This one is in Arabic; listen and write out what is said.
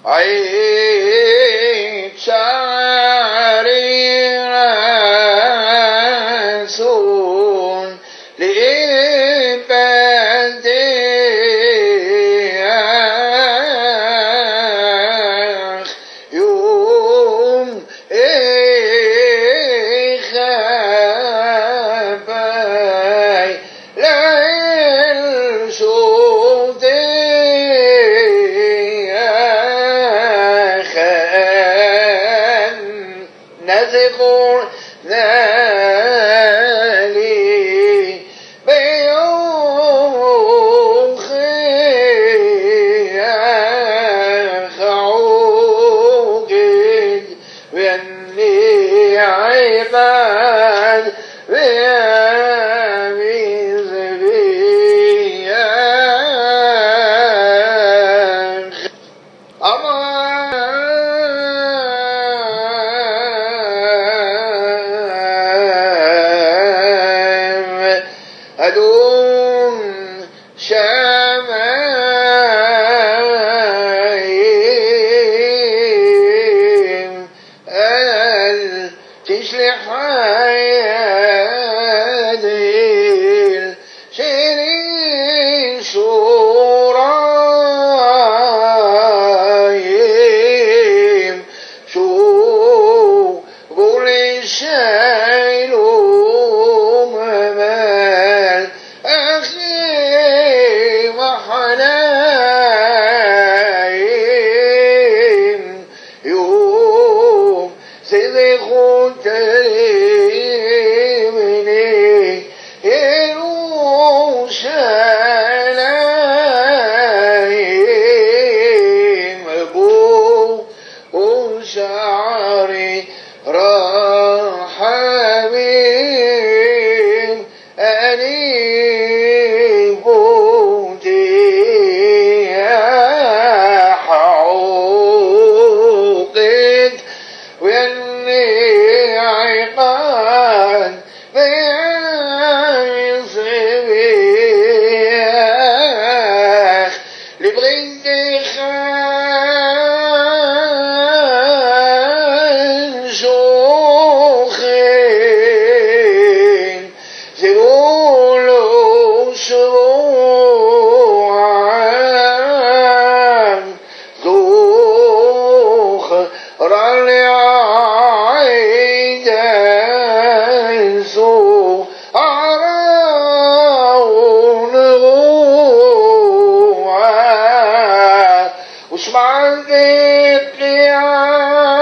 عيد شعري رسول لبديخ يوم إخباي ليل شوتي نزقوا ذلي بيوم خيخ عوقد واني عباد بياميز بيخ أدوم شمايم تشلح يديل شيرين شورايم شو قول الشيل وممال أخي وحنايم يوم سيدي خنت مني يروشلايم أبو شعري رحمين أنيبوتي حوقك واني عقان بيصبيخ لبغيتي خان شوخين زيقولوا شروعان دوخ رالي عيدان سو عراون غوعا وسمع ذكري